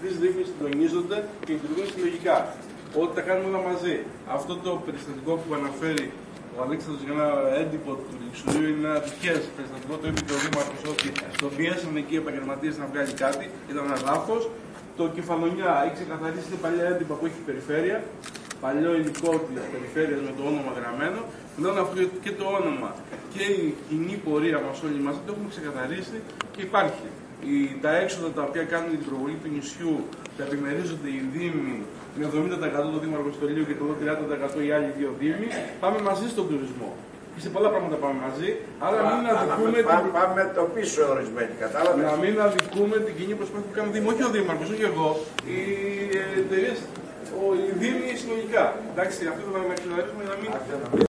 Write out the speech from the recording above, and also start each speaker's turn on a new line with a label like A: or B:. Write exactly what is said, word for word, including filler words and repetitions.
A: τρεις δήμοι συντονίζονται και λειτουργούν συλλογικά. Ότι τα κάνουμε όλα μαζί. Αυτό το περιστατικό που αναφέρει ο Αλέξανδρος για ένα έντυπο του Λιξουρίου είναι ένα τυχές περιστατικό. Το είπε και ο Δήμαρχος ότι τον πιέσαν εκεί οι επαγγελματίες να βγάλει κάτι. Ήταν ένα λάθος. Το Κεφαλονιά έχει ξεκαθαρίσει τα παλιά έντυπα που έχει η περιφέρεια. Παλιό υλικό της περιφέρειας με το όνομα γραμμένο. Πλέον αυτό και το όνομα και η κοινή πορεία μας όλοι μαζί το έχουμε ξεκαθαρίσει και υπάρχει. Οι, τα έξοδα τα οποία κάνουν την προβολή του νησιού τα επιμερίζονται οι δήμοι με εβδομήντα τοις εκατό το Δήμο Αργοστολίου και το τριάντα τοις εκατό οι άλλοι δύο δήμοι. Πάμε μαζί στον τουρισμό. Και σε πολλά πράγματα πάμε μαζί, αλλά μην αδικούμε.
B: Πάμε, την... πάμε το πίσω ορισμένοι, κατάλαβε.
A: Να μην αδικούμε την κοινή προσπάθεια που κάνει ο Δήμο. Όχι ο Δήμαρχος, όχι εγώ. Οι εταιρείες, οι δήμοι συλλογικά. Εντάξει, αυτό θα να ξεκαθαρίσουμε για να μην.